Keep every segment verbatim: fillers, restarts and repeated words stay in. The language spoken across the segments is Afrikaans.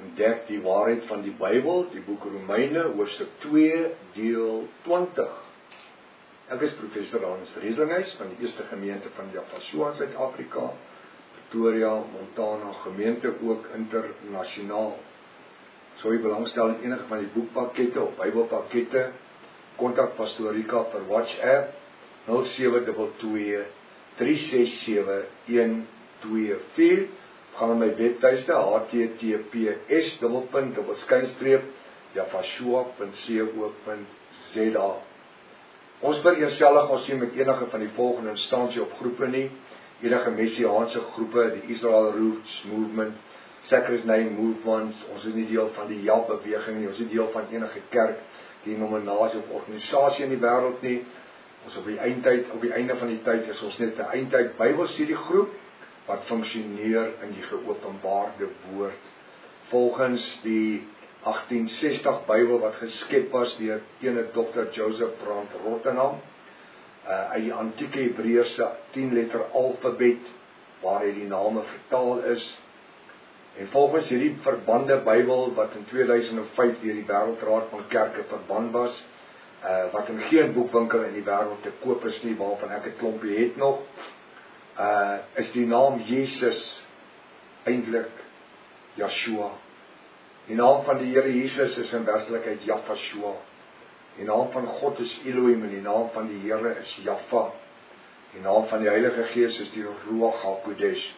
ontdek die waarheid van die Bybel, die boek Romeine, hoofstuk twee, deel twintig. Ek is professor Hans Redlinghuis van die eerste gemeente van Javasua in Suid-Afrika, Pretoria, Montana, gemeente ook internasionaal. So jy belangstel in enige van die boekpakkette of Bybelpakkette, kontak Pastor Rika per WhatsApp nul sewe twee twee, drie ses sewe, een twee vier. Gaan na my webtuiste h t t p s dubbelpunt dubbel skynstreep javasua punt co punt z a. Ons bid eensellig ons sien met enige van die volgende instansie op groepe nie, enige messiaanse groepe, die Israel Roots Movement, Sacred Name Movements, ons is nie deel van die J A P beweging nie, ons is nie deel van enige kerk, denominasie of organisasie in die wêreld nie. Ons op die eindtyd, op die einde van die tyd is ons net 'n eindtyd Bybelstudiegroep wat functioneer in die geopenbaarde woord. Volgens die agtien sestig Bybel wat geskep was deur ene dokter Joseph Brand Rotterdam, uh, uit die antieke Hebreëse tien letter alfabet, waar hy die name vertaal is. En volgens hierdie verbande Bybel wat in tweeduisend vyf deur die Wêreldraad van Kerke verband was, uh, wat in geen boekwinkel in die wêreld te koop is nie, waarvan ek 'n klompie het nog, uh, is die naam Jesus eintlik Yeshua. Die naam van die Here Jesus is in werklikheid Javasua. Die naam van God is Elohim en die naam van die Here is Jaffa. Die naam van die Heilige Gees is die Ruach HaKodesh.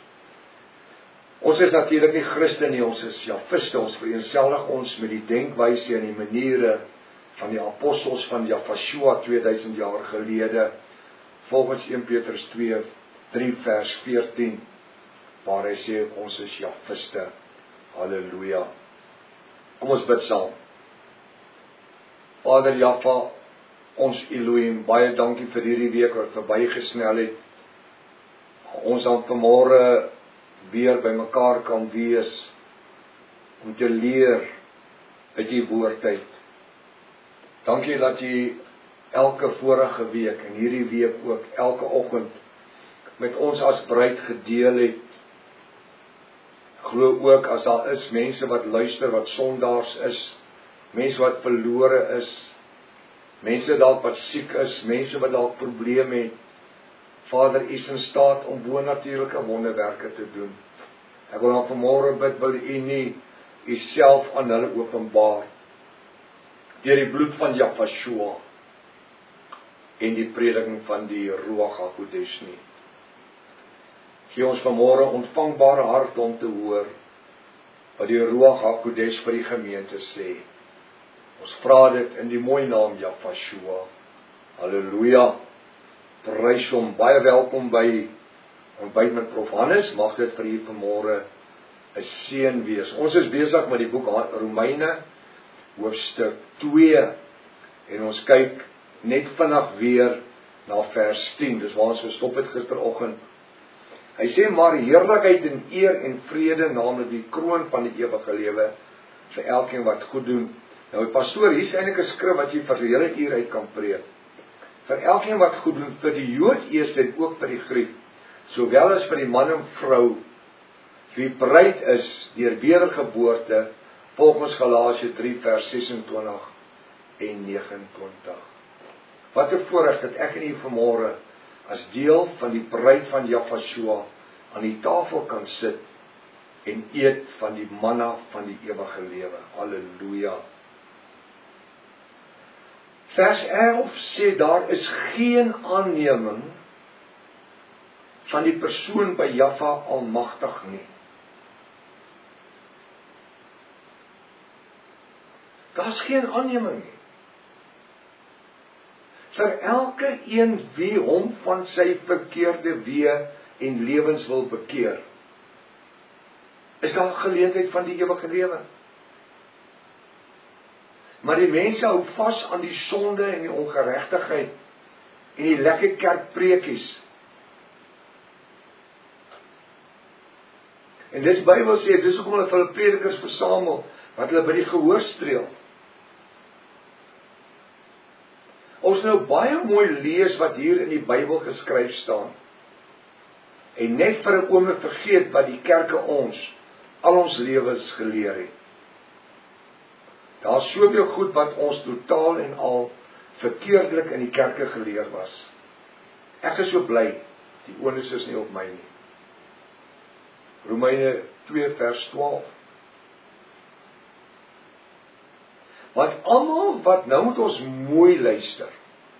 Ons is natuurlik nie Christen nie, ons is Javiste, ons vereenselwig ons met die denkwyse en die maniere van die apostels van Javasua tweeduisend jaar gelede, volgens eerste Petrus twee, drie vers veertien, waar hy sê, ons is Javiste. Halleluja. Kom ons bid saam. Vader Jaffa, ons Elohim, baie dankie vir hierdie week wat verbygesnel het. Ons dan vanmôre weer by mekaar kan wees om te leer uit die woord uit. Dankie dat jy elke vorige week en hierdie week ook elke oggend met ons as bruid gedeel het. Glo ook as daar is mense wat luister wat sondaars is, mense wat verlore is, mense dalk wat siek is, mense wat dalk probleme het. Vader, U is in staat om bonatuurlike wonderwerke te doen. Ek wil dan vanmôre bid, wil U nie U self aan hulle openbaar deur die bloed van Javasua en die prediking van die Ruach HaKodesh nie. Gee ons vanmôre ontvangbare hart om te hoor wat die Ruach HaKodesh vir die gemeente sê. Ons vra dit in die mooi naam Javasua. Halleluja. Prys hom. Baie welkom by ontbyt met Prof Hannes. Mag dit vir u vanmôre 'n seën wees. Ons is besig met die boek Romeine, hoofstuk twee, en ons kyk net vinnig weer na vers tien. Dis waar ons gestop het gisteroggend. Hy sê, maar heerlikheid en eer en vrede, naamlik die kroon van die ewige lewe, vir elkeen wat goed doen. Nou, pastoor, hier is eintlik 'n skrif wat jy vir 'n hele uur uit kan preek. Vir elkeen wat goed doen, vir die Jood eers en ook vir die Griek, sowel as vir die man en vrou, wie bereid is deur wedergeboorte, volgens Galasië drie vers sesentwintig en negenentwintig. Wat 'n voorreg dat ek en u vanmôre as deel van die bruid van Javasua aan die tafel kan sit en eet van die manna van die ewige lewe. Halleluja. Vers elf sê, daar is geen aanneming van die persoon by Jaffa almagtig nie. Daar's geen aanneming nie. Vir elke een wie hom van sy verkeerde weë en lewens wil bekeer, is daar geleentheid van die ewige lewe. Maar die mense hou vas aan die sonde en die ongeregtigheid en die lekker kerkpreekies. En dis Bybel sê, dis hoekom hulle vir hulle predikers versamel, wat hulle by die gehoor streel. Ons nou baie mooi lees wat hier in die Bybel geskryf staan. En net vir 'n oomblik vergeet wat die kerke ons al ons lewens geleer het. Daar is soveel goed wat ons totaal en al verkeerdelik in die kerke geleer was. Ek is so bly, die onus is nie op my nie. Romeine twee vers twaalf. Want almal wat, nou moet ons mooi luister.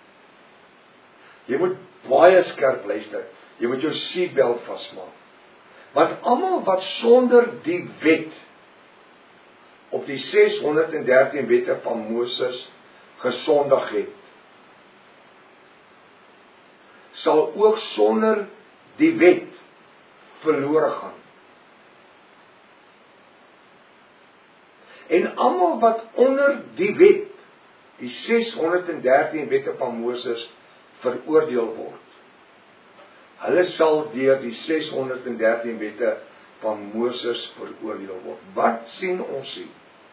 Jy moet baie skerp luister. Jy moet jou seatbelt vasmaak. Want almal wat sonder die wet op die ses honderd en dertien wette van Moses gesondig het, sal ook sonder die wet verlore gaan. En almal wat onder die wet, die ses honderd en dertien wette van Moses, veroordeel word, hulle sal deur die ses honderd en dertien wette van Moses veroordeel word. Wat sien ons hier?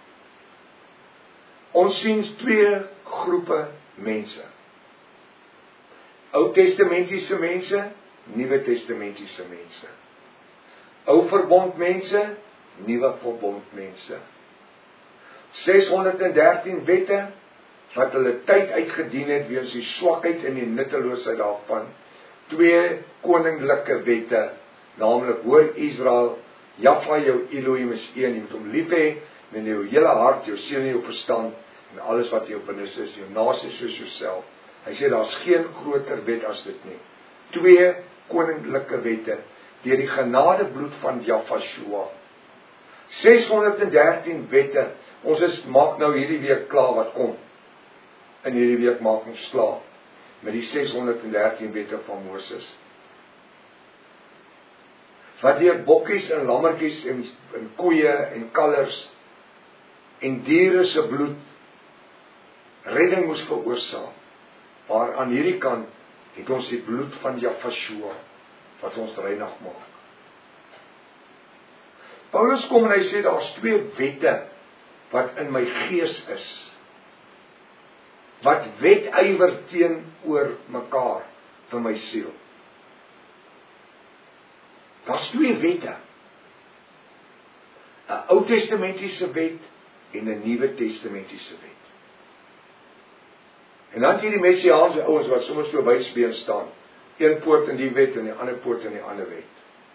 Ons sien twee groepe mense. Ou testamentiese mense, Nuwe testamentiese mense. Ou verbond mense, Nuwe verbond mense. ses honderd en dertien wette wat hulle tyd uitgedien het weens die swakheid en die nutteloosheid daarvan. Twee koninklike wette, naamlik hoor Israel, Jahwe jou Elohim is een, jy moet hom lief hê met jou hele hart, jou siel en jou verstand en alles wat jou binne is, jou naaste soos jouself. Hy sê daar's geen groter wet as dit nie. Twee koninklike wette deur die genadebloed van Jahwe. ses honderd en dertien wette. Ons is maak nou hierdie week klaar wat kom. In hierdie week maak ons klaar met die ses honderd en dertien wette van Moses. Wat deur bokkies en lammetjies en, en koeie en kalvers en diere se bloed redding moes veroorsaak. Maar aan hierdie kant het ons die bloed van Jahwe wat ons reinig maak. Paulus kom en hy sê daar's twee wette wat in my gees is. Wat wetywer teenoor mekaar vir my siel. Daar's twee wette. 'n Ou Testamentiese wet en 'n Nuwe Testamentiese wet. En dan hier die messiaanse ouens wat sommer so bysbeen staan. Een poort in die wet en die ander poort in die ander wet.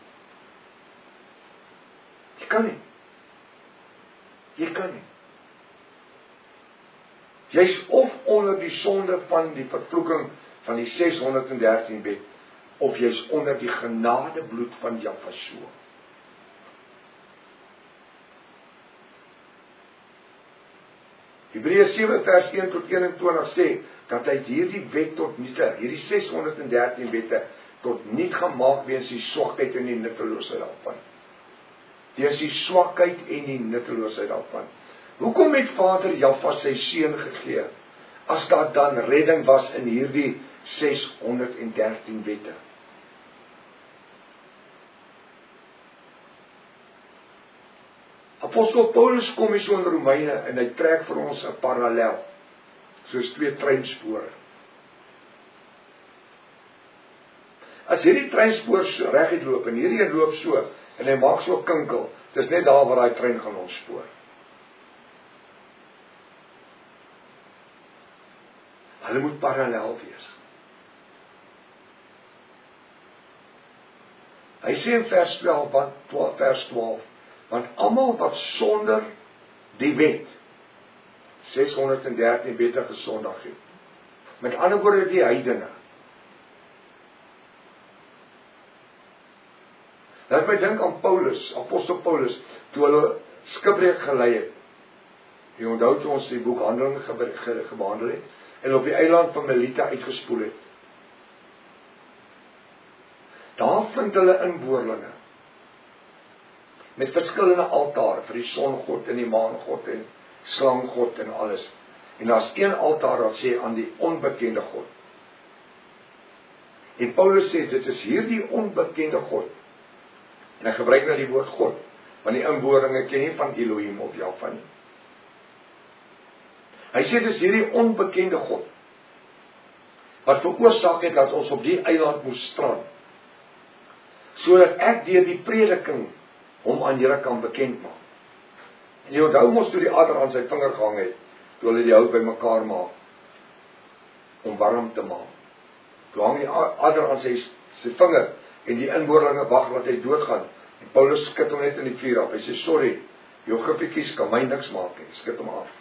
Jy kan nie. Jy kan nie. Jy's of onder die sonde van die vervloeking van die ses honderd en dertien wet, of jy's onder die genadebloed van Jahwe. Hebreërs sewe vers een tot eenentwintig sê, dat hy hierdie wet tot niete, hierdie ses honderd en dertien wette, tot niet gemaak weens die swakheid en die nutteloosheid daarvan. Weens die swakheid en die nutteloosheid daarvan. Hoekom het Vader Jahwe sy seun gegee, as daar dan redding was in hierdie ses honderd en dertien wette? Apostel Paulus kom hier so in Romeine en hy trek vir ons 'n parallel, soos twee treinspore. As hierdie treinspoor so reguit loop en hierdie een loop so en hy maak so 'n kinkel, dis net daar waar daai trein gaan ontspoor. Hulle moet parallel wees. Hy sê in vers twaalf, want twaalf vers twaalf, want almal wat sonder die wet ses honderd en dertien wette gesondig het. Met ander woorde die heidene. Laat my dink aan Paulus, apostel Paulus, toe hulle skipbreek gelei het. Jy onthou toe ons die boek Handelinge ge, ge, gebehandel het en op die eiland van Melita uitgespoel het. Daar vind hulle inboorlinge met verskillende altare vir die songod en die maangod en slanggod en alles. En daar's een altaar wat sê aan die onbekende God. En Paulus sê dit is hierdie onbekende God. En hy gebruik nou die woord God, want die inboorlinge ken nie van Elohim of Jahwe nie. Hy sê dis hierdie onbekende God wat veroorsaak het dat ons op die eiland moes strand, sodat ek deur die prediking hom aan julle kan bekend maak. En jy onthou mos toe die adder aan sy vinger gehang het, toe hulle die hout bymekaar maak, om warm te maak. Toe hang die adder aan sy, sy vinger, en die inboorlinge wag dat hy doodgaan, en Paulus skit hom net in die vuur af, hy sê, sorry, jou giffietjies kan my niks maak, en skit hom af.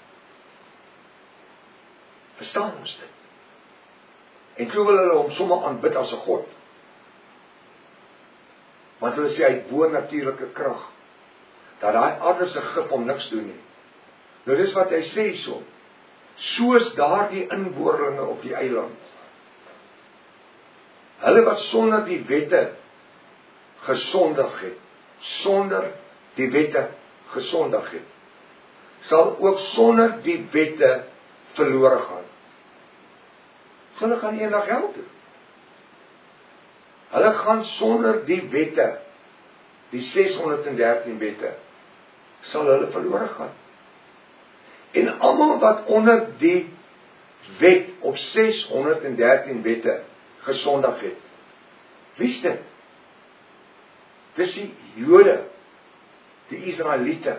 Verstaan ons dit? En toe wil hulle hom sommer aanbid as 'n God. Want hulle sê hy het bo-natuurlike krag, dat daai adder se gif hom niks doen nie. Nou dis wat hy sê so, soos daardie inboorlinge op die eiland, hulle wat sonder die wette gesondig het, sonder die wette gesondig het, sal ook sonder die wette verlore gaan. So hulle gaan eendag hel toe. Hulle gaan sonder die wette, die ses honderd en dertien wette, sal hulle verlore gaan. En almal wat onder die wet op ses honderd en dertien wette gesondig het, wie is dit? Dis die Jode, die Israeliete.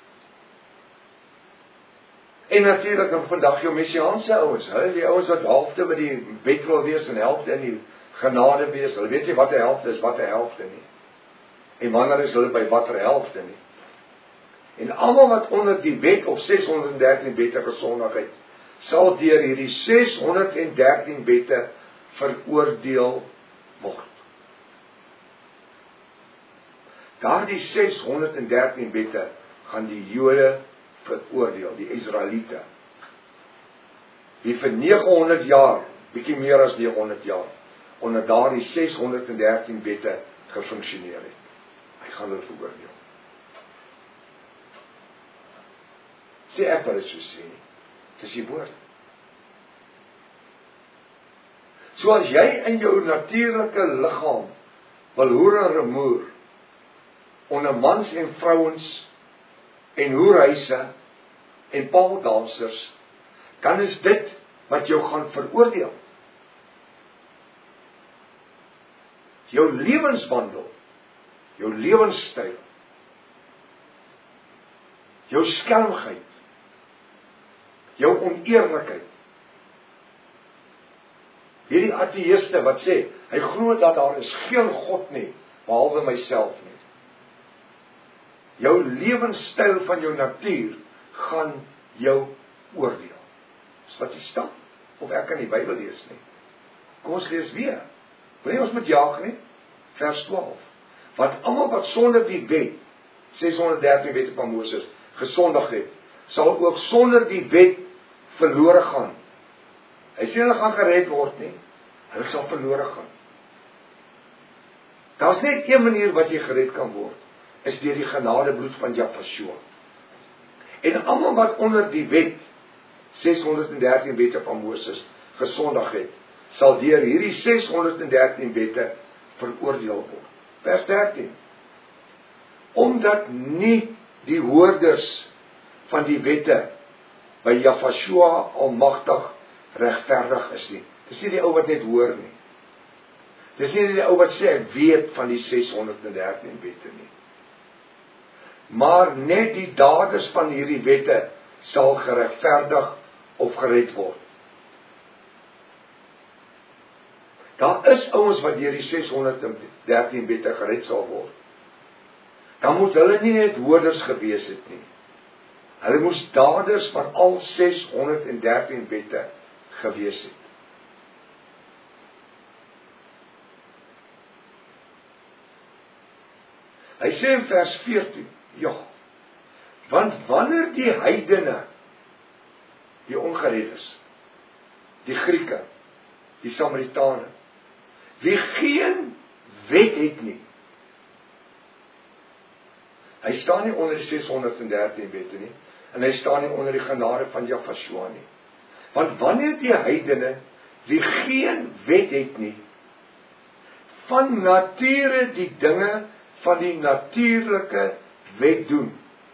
En natuurlik dan vandag jou messiaanse ouens, hulle die ouens wat halfte by die wet wil wees en helfte in die genade wees, hulle weet nie wat 'n helfte is, wat 'n helfte nie. En wanneer is hulle by watter helfte nie. En almal wat onder die wet of ses honderd en dertien wette gesondig het, sal deur hierdie ses honderd en dertien wette veroordeel word. Daardie ses honderd en dertien wette gaan die Jode veroordeel, die Israeliete. Die vir nege honderd jaar, bietjie meer as nege honderd jaar, onder daardie ses honderd en dertien wette gefunksioneer het. Hy gaan hulle veroordeel. Sê ek wat dit so sê, dit is die woord. So as jy in jou natuurlike liggaam wil hoer en remoer, onder mans en vrouens en hoerhuise en paaldansers, dan is dit wat jou gaan veroordeel. Jou lewenswandel, jou lewenstyl, jou skelmheid, jou oneerlikheid. Hierdie ateïste wat sê, hy glo dat daar is geen God nie, behalwe myself nie. Jou lewenstyl van jou natuur gaan jou oordeel. Dis wat hier staan, of ek kan die Bybel lees nie. Kom ons lees weer. Wil jy ons met jaag nie? Vers twaalf. Want almal wat sonder die wet, ses honderd en dertien wette van Moses, gesondig het, sal ook sonder die wet verlore gaan. Hy sê hulle gaan gered word nie, hulle sal verlore gaan. Daar is net een manier wat jy gered kan word, is deur die genadebloed van Jahshua. En almal wat onder die wet, ses honderd en dertien wette van Moses, gesondig het, sal deur hierdie ses honderd en dertien wette veroordeel word. Vers dertien. Omdat nie die hoorders van die wette by Jahshua almagtig regverdig is nie. Dis nie die ou wat net hoor nie. Dis nie die ou wat sê ek weet van die ses honderd en dertien wette nie. Maar net die daders van hierdie wette sal geregverdig of gered word. Daar is ouens wat deur die ses honderd en dertien wette gered sal word. Dan moet hulle nie net hoorders gewees het nie. Hulle moes daders van al ses honderd en dertien wette gewees het. Hy sê in vers veertien, ja, want wanneer die heidene, die ongereddes, die Grieke, die Samaritane, wie geen wet het nie, hy staan nie onder die ses honderd en dertien wette nie, en hy staan nie onder die genade van Jahshua nie. Want wanneer die heidene, wie geen wet het nie, van nature die dinge van die natuurlike wet doen.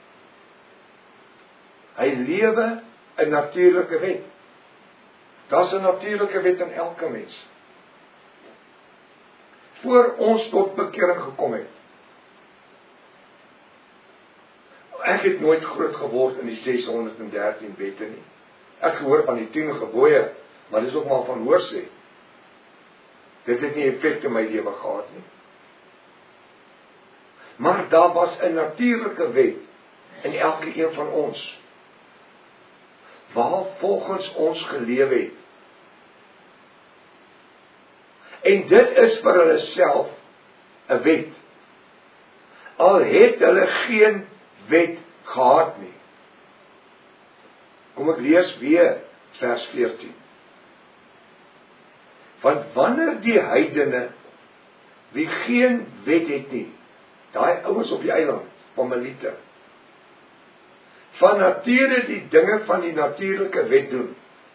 Hy lewe 'n natuurlike wet. Daar's 'n natuurlike wet in elke mens. Voor ons tot bekering gekom het. Ek het nooit groot geword in die ses honderd en dertien wette nie. Ek gehoor van die tien gebooie, maar dis ook maar van hoorsê. Dit het nie effek in my lewe gehad nie. Maar daar was 'n natuurlike wet in elke een van ons, waar volgens ons geleef het. En dit is vir hulle self 'n wet. Al het hulle geen wet gehad nie. Kom ek lees weer vers veertien. Want wanneer die heidene, wie geen wet het nie, daai ouens op die eiland, Pamelite, van nature die dinge van die natuurlike wet doen,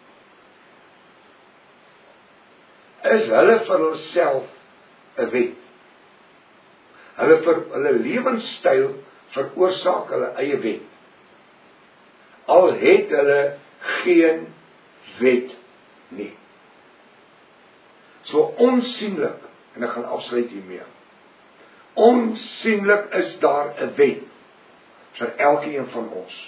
is hulle vir hulself 'n wet. Hulle vir hulle lewenstyl veroorsaak hulle eie wet. Al het hulle geen wet nie. So onsienlik, en ek gaan afsluit hiermee. Onsienlik is daar 'n wet vir elkeen van ons.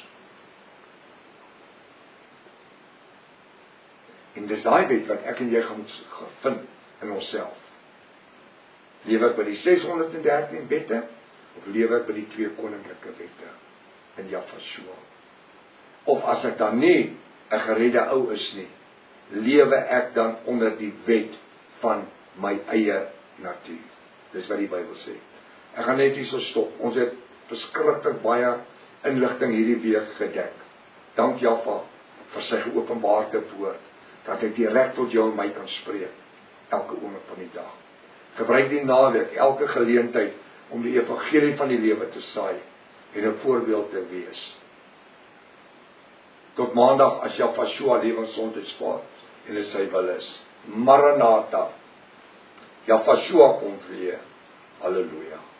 En dis daai wet wat ek en jy gaan vind in onsself. Lewe ek by die ses honderd en dertien wette, of lewe ek by die twee koninklike wette in Jafashua? Of as ek dan nie 'n geredde ou is nie, lewe ek dan onder die wet van my eie natuur? Dis wat die Bybel sê. Ek gaan net hier so stop. Ons het verskriklik baie inligting hierdie week gedek. Dank Jaffa vir sy geopenbaarde woord, dat ek direk tot jou en my kan spreek, elke oomblik van die dag. Gebruik die naweek, elke geleentheid, om die evangelie van die lewe te saai, en 'n voorbeeld te wees. Tot maandag, as Jafashua lewensgesondheidspaad, en dit sy wil is. Maranatha. Jafashua kom weer. Halleluja.